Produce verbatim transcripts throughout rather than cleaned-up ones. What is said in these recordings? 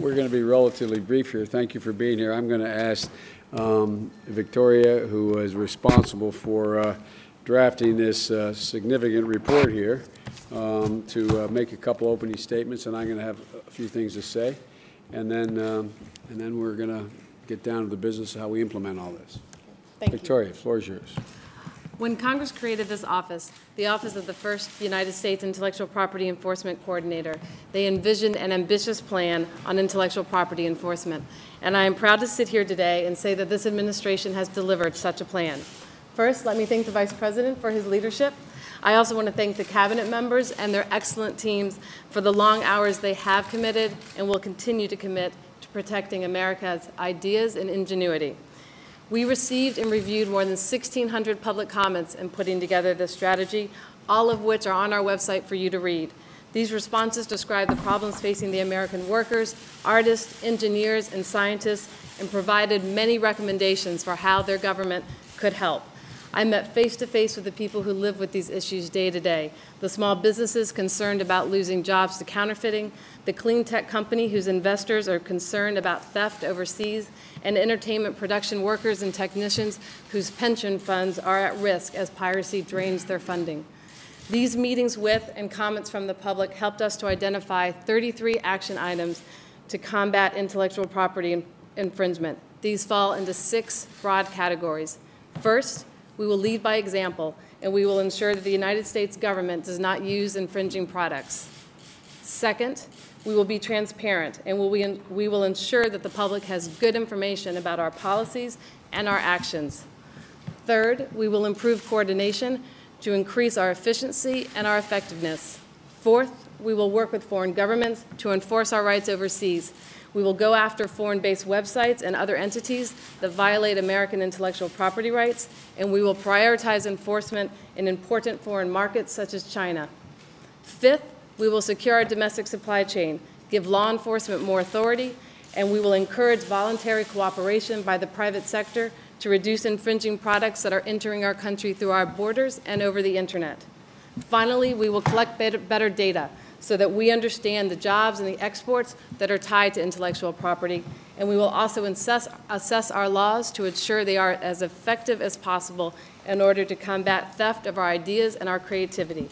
we're going to be relatively brief here. Thank you for being here. I'm going to ask um, Victoria, who was responsible for uh, drafting this uh, significant report here, um, to uh, make a couple opening statements, and I'm going to have a few things to say, and then um, and then we're going to get down to the business of how we implement all this. Thank Victoria, you. the floor is yours. When Congress created this office, the Office of the First United States Intellectual Property Enforcement Coordinator, they envisioned an ambitious plan on intellectual property enforcement. And I am proud to sit here today and say that this administration has delivered such a plan. First, let me thank the Vice President for his leadership. I also want to thank the Cabinet members and their excellent teams for the long hours they have committed and will continue to commit to protecting America's ideas and ingenuity. We received and reviewed more than sixteen hundred public comments in putting together this strategy, all of which are on our website for you to read. These responses describe the problems facing the American workers, artists, engineers, and scientists, and provided many recommendations for how their government could help. I met face-to-face with the people who live with these issues day to day, the small businesses concerned about losing jobs to counterfeiting, the clean tech company whose investors are concerned about theft overseas, and entertainment production workers and technicians whose pension funds are at risk as piracy drains their funding. These meetings with and comments from the public helped us to identify thirty-three action items to combat intellectual property infringement. These fall into six broad categories. First, we will lead by example, and we will ensure that the United States government does not use infringing products. Second, we will be transparent, and we, we will ensure that the public has good information about our policies and our actions. Third, we will improve coordination to increase our efficiency and our effectiveness. Fourth, we will work with foreign governments to enforce our rights overseas. We will go after foreign-based websites and other entities that violate American intellectual property rights, and we will prioritize enforcement in important foreign markets such as China. Fifth, we will secure our domestic supply chain, give law enforcement more authority, and we will encourage voluntary cooperation by the private sector to reduce infringing products that are entering our country through our borders and over the internet. Finally, we will collect better, better data so that we understand the jobs and the exports that are tied to intellectual property, and we will also assess, assess our laws to ensure they are as effective as possible in order to combat theft of our ideas and our creativity.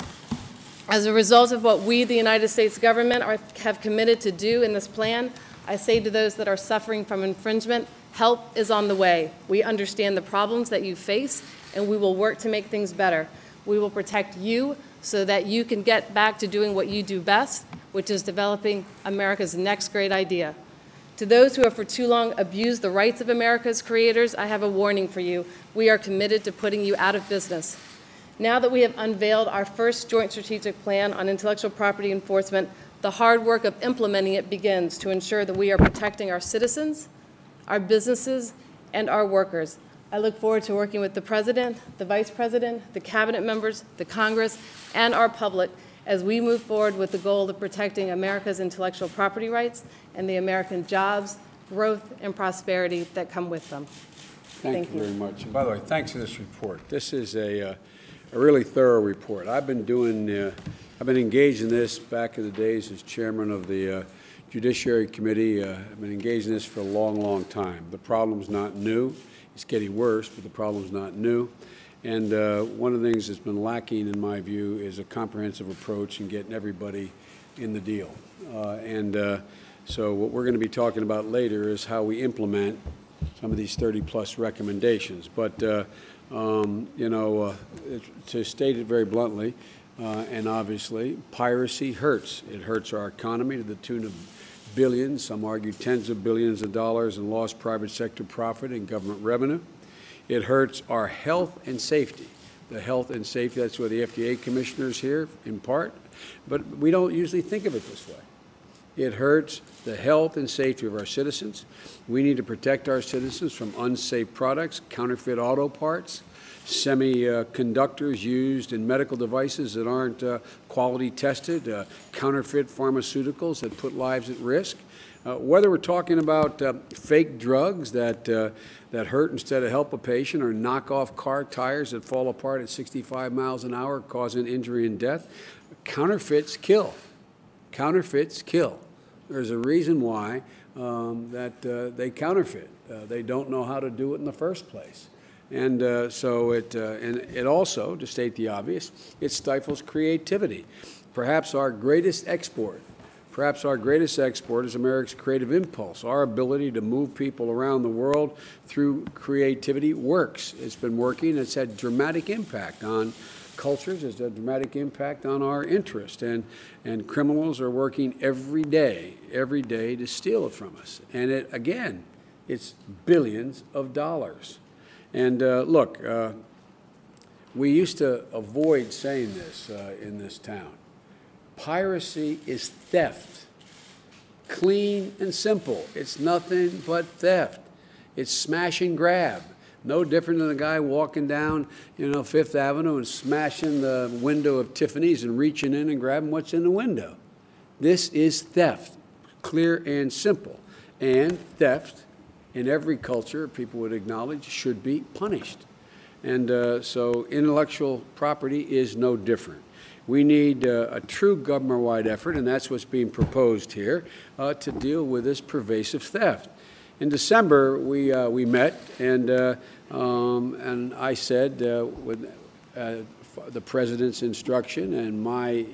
As a result of what we, the United States government, are, have committed to do in this plan, I say to those that are suffering from infringement, help is on the way. We understand the problems that you face, and we will work to make things better. We will protect you so that you can get back to doing what you do best, which is developing America's next great idea. To those who have for too long abused the rights of America's creators, I have a warning for you. We are committed to putting you out of business. Now that we have unveiled our first joint strategic plan on intellectual property enforcement, the hard work of implementing it begins to ensure that we are protecting our citizens, our businesses, and our workers. I look forward to working with the President, the Vice President, the Cabinet members, the Congress, and our public as we move forward with the goal of protecting America's intellectual property rights and the American jobs, growth, and prosperity that come with them. Thank, Thank you, you very much. And by the way, thanks for this report. This is a, uh, a really thorough report. I've been doing, uh, I've been engaged in this back in the days as chairman of the uh, Judiciary Committee. Uh, I've been engaged in this for a long, long time. The problem's not new. It's getting worse, but the problem's not new. And uh, one of the things that's been lacking, in my view, is a comprehensive approach in getting everybody in the deal. Uh, and uh, so what we're going to be talking about later is how we implement some of these thirty plus recommendations. But, uh, um, you know, uh, it, to state it very bluntly, uh, and obviously, piracy hurts. It hurts our economy to the tune of billions, some argue tens of billions of dollars in lost private sector profit and government revenue. It hurts our health and safety. The health and safety, that's where the F D A commissioner is here, in part. But we don't usually think of it this way. It hurts the health and safety of our citizens. We need to protect our citizens from unsafe products, counterfeit auto parts, semiconductors used in medical devices that aren't uh, quality tested, uh, counterfeit pharmaceuticals that put lives at risk. Uh, whether we're talking about uh, fake drugs that, uh, that hurt instead of help a patient, or knock-off car tires that fall apart at sixty-five miles an hour, causing injury and death, counterfeits kill. Counterfeits kill. There's a reason why um, that uh, they counterfeit. Uh, they don't know how to do it in the first place. And uh, so it, uh, and it also, to state the obvious, it stifles creativity. Perhaps our greatest export, perhaps our greatest export is America's creative impulse. Our ability to move people around the world through creativity works. It's been working. It's had dramatic impact on cultures. It's had dramatic impact on our interest. And, and criminals are working every day, every day to steal it from us. And it, again, it's billions of dollars. And uh, look, uh, we used to avoid saying this uh, in this town. Piracy is theft. Clean and simple. It's nothing but theft. It's smash and grab. No different than a guy walking down, you know, Fifth Avenue and smashing the window of Tiffany's and reaching in and grabbing what's in the window. This is theft, clear and simple. And theft, in every culture, people would acknowledge, should be punished. And uh, so intellectual property is no different. We need uh, a true government-wide effort, and that's what's being proposed here, uh, to deal with this pervasive theft. In December, we, uh, we met, and, uh, um, and I said, uh, with uh, the President's instruction and my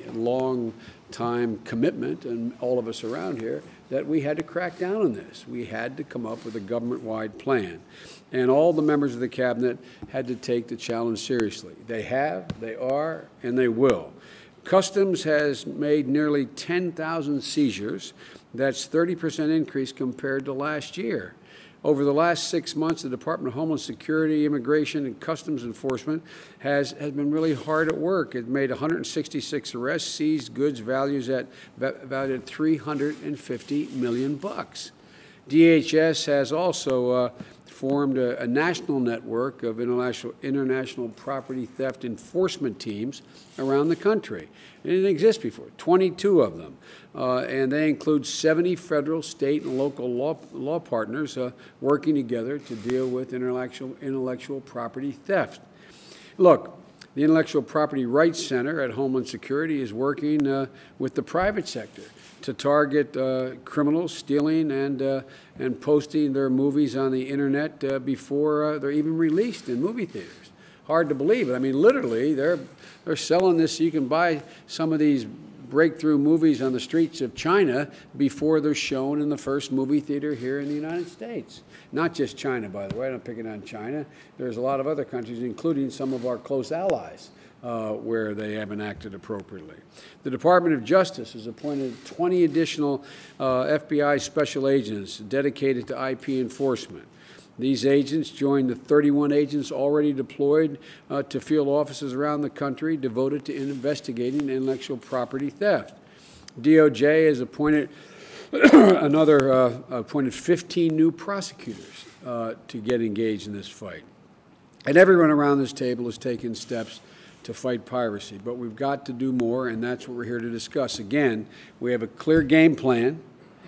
long-time commitment, and all of us around here, that we had to crack down on this. We had to come up with a government-wide plan. And all the members of the Cabinet had to take the challenge seriously. They have, they are, and they will. Customs has made nearly ten thousand seizures. That's thirty percent increase compared to last year. Over the last six months, the Department of Homeland Security, Immigration, and Customs Enforcement has, has been really hard at work. It made one hundred sixty-six arrests, seized goods values at, valued at three hundred fifty million bucks. D H S has also uh, formed a, a national network of international, international property theft enforcement teams around the country. It didn't exist before, twenty-two of them. Uh, and they include seventy federal, state, and local law, law partners uh, working together to deal with intellectual, intellectual property theft. Look, the Intellectual Property Rights Center at Homeland Security is working uh, with the private sector to target uh, criminals stealing and, uh, and posting their movies on the internet uh, before uh, they're even released in movie theaters. Hard to believe it. I mean, literally, they're, they're selling this so you can buy some of these breakthrough movies on the streets of China before they're shown in the first movie theater here in the United States. Not just China, by the way. I'm not picking on China. There's a lot of other countries, including some of our close allies, Uh, where they haven't acted appropriately. The Department of Justice has appointed twenty additional uh, F B I special agents dedicated to I P enforcement. These agents join the thirty-one agents already deployed uh, to field offices around the country devoted to investigating intellectual property theft. D O J has appointed another uh, appointed fifteen new prosecutors uh, to get engaged in this fight. And everyone around this table has taken steps to fight piracy, but we've got to do more, and that's what we're here to discuss. Again, we have a clear game plan,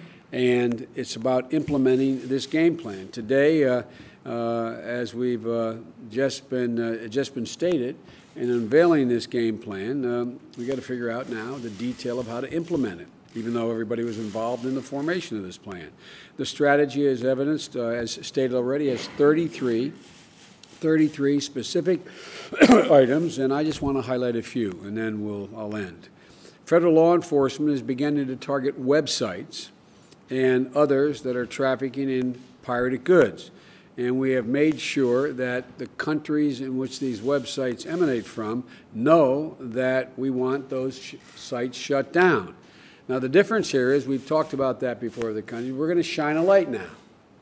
and it's about implementing this game plan. Today, uh, uh, as we've uh, just been uh, just been stated, in unveiling this game plan, um, we got to figure out now the detail of how to implement it, even though everybody was involved in the formation of this plan. The strategy is evidenced, uh, as stated already, as thirty-three, thirty-three specific items, and I just want to highlight a few, and then we'll, I'll end. Federal law enforcement is beginning to target websites and others that are trafficking in pirated goods. And we have made sure that the countries in which these websites emanate from know that we want those sh sites shut down. Now, the difference here is, we've talked about that before, the country, we're going to shine a light now.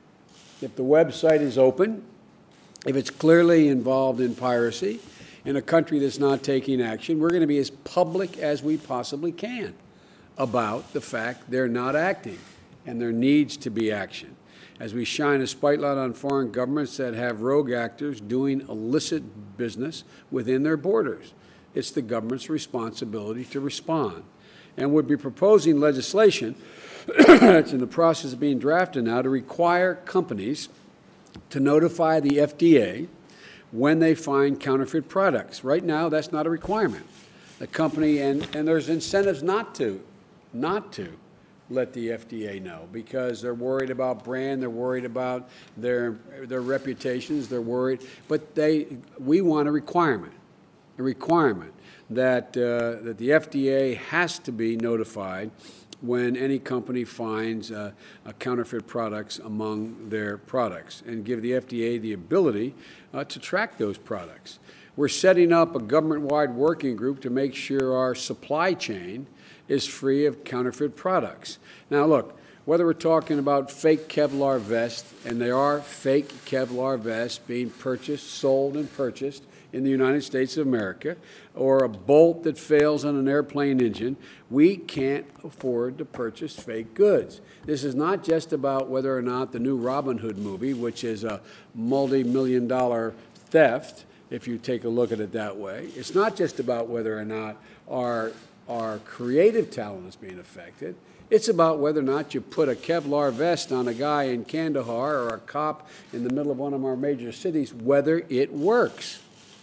If the website is open, if it's clearly involved in piracy in a country that's not taking action, we're going to be as public as we possibly can about the fact they're not acting, and there needs to be action. As we shine a spotlight on foreign governments that have rogue actors doing illicit business within their borders, it's the government's responsibility to respond. And we'll be proposing legislation that's in the process of being drafted now to require companies to notify the F D A when they find counterfeit products. Right now, that's not a requirement. The company, and, and there's incentives not to, not to let the F D A know, because they're worried about brand, they're worried about their, their reputations, they're worried. But they, we want a requirement, a requirement that, uh, that the F D A has to be notified when any company finds uh, uh, counterfeit products among their products, and give the F D A the ability uh, to track those products. We're setting up a government-wide working group to make sure our supply chain is free of counterfeit products. Now, look, whether we're talking about fake Kevlar vests, and they are fake Kevlar vests being purchased, sold, and purchased in the United States of America, or a bolt that fails on an airplane engine, we can't afford to purchase fake goods. This is not just about whether or not the new Robin Hood movie, which is a multi-million dollar theft, if you take a look at it that way. It's not just about whether or not our, our creative talent is being affected. It's about whether or not you put a Kevlar vest on a guy in Kandahar or a cop in the middle of one of our major cities, whether it works.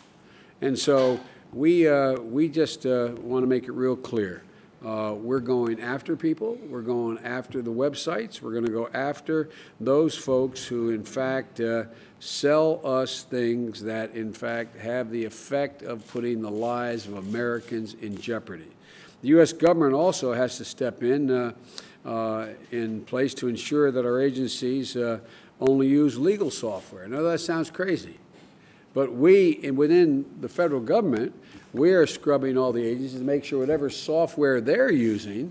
And so we, uh, we just uh, want to make it real clear. Uh, we're going after people. We're going after the websites. We're going to go after those folks who, in fact, uh, sell us things that, in fact, have the effect of putting the lives of Americans in jeopardy. The U S government also has to step in, uh, uh, in place to ensure that our agencies uh, only use legal software. I know that sounds crazy. But we, and within the federal government, we are scrubbing all the agencies to make sure whatever software they're using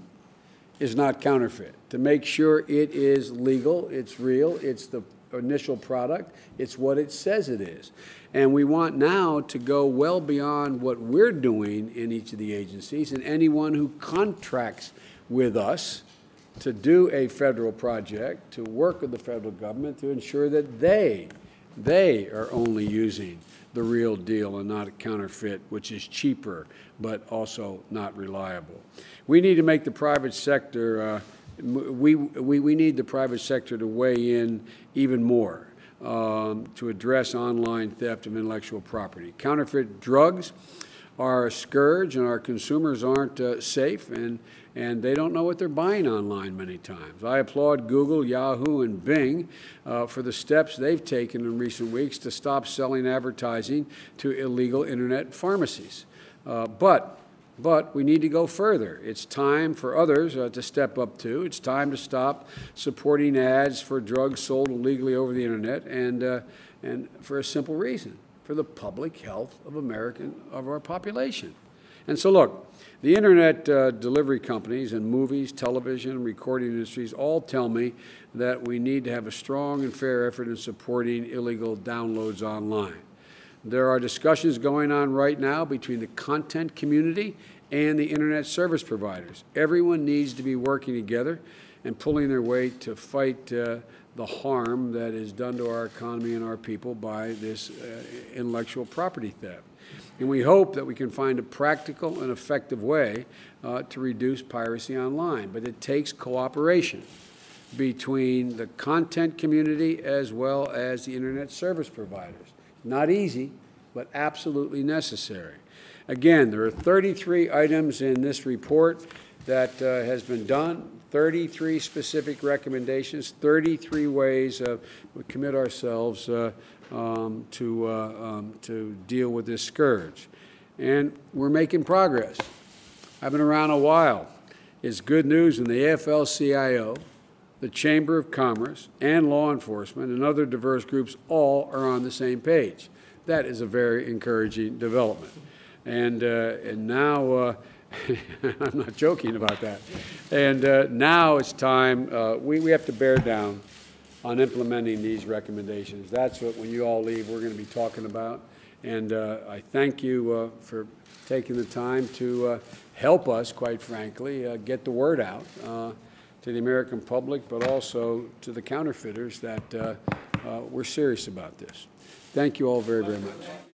is not counterfeit, to make sure it is legal, it's real, it's the initial product, it's what it says it is. And we want now to go well beyond what we're doing in each of the agencies, and anyone who contracts with us to do a federal project, to work with the federal government to ensure that they They are only using the real deal and not a counterfeit, which is cheaper but also not reliable. We need to make the private sector, uh, we, we, we need the private sector to weigh in even more um, to address online theft of intellectual property. Counterfeit drugs are a scourge, and our consumers aren't uh, safe, and, and they don't know what they're buying online many times. I applaud Google, Yahoo, and Bing uh, for the steps they've taken in recent weeks to stop selling advertising to illegal Internet pharmacies. Uh, but, but we need to go further. It's time for others uh, to step up too. It's time to stop supporting ads for drugs sold illegally over the Internet, and, uh, and for a simple reason: for the public health of American, of our population. And so look, the Internet uh, delivery companies and movies, television, recording industries all tell me that we need to have a strong and fair effort in supporting illegal downloads online. There are discussions going on right now between the content community and the Internet service providers. Everyone needs to be working together and pulling their weight to fight uh, the harm that is done to our economy and our people by this uh, intellectual property theft. And we hope that we can find a practical and effective way uh, to reduce piracy online. But it takes cooperation between the content community as well as the Internet service providers. Not easy, but absolutely necessary. Again, there are thirty-three items in this report that uh, has been done, thirty-three specific recommendations, thirty-three ways uh, we commit ourselves uh, um, to, uh, um, to deal with this scourge. And we're making progress. I've been around a while. It's good news when the A F L C I O, the Chamber of Commerce, and law enforcement and other diverse groups all are on the same page. That is a very encouraging development. And, uh, and now, uh, I'm not joking about that. And uh, now it's time, uh, we, we have to bear down on implementing these recommendations. That's what, when you all leave, we're going to be talking about. And uh, I thank you uh, for taking the time to uh, help us, quite frankly, uh, get the word out uh, to the American public, but also to the counterfeiters that uh, uh, we're serious about this. Thank you all very, very much.